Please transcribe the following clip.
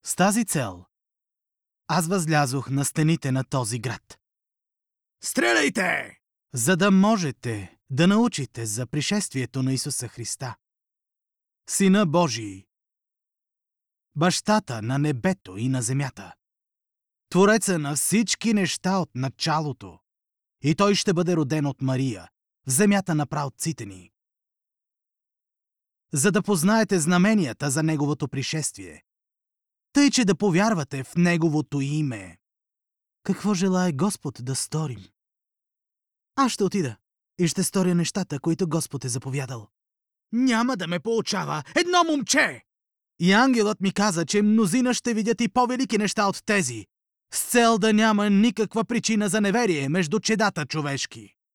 С тази цел аз възлязох на стените на този град. Стреляйте! За да можете да научите за пришествието на Исуса Христа, Сина Божий, Бащата на небето и на земята, Твореца на всички неща от началото, и той ще бъде роден от Мария, в земята на праотците ни. За да познаете знаменията за Неговото пришествие, тъй че да повярвате в Неговото име. Какво желае Господ да сторим? Аз ще отида и ще сторя нещата, които Господ е заповядал. Няма да ме поучава едно момче! И ангелът ми каза, че мнозина ще видят и по-велики неща от тези, с цел да няма никаква причина за неверие между чедата човешки.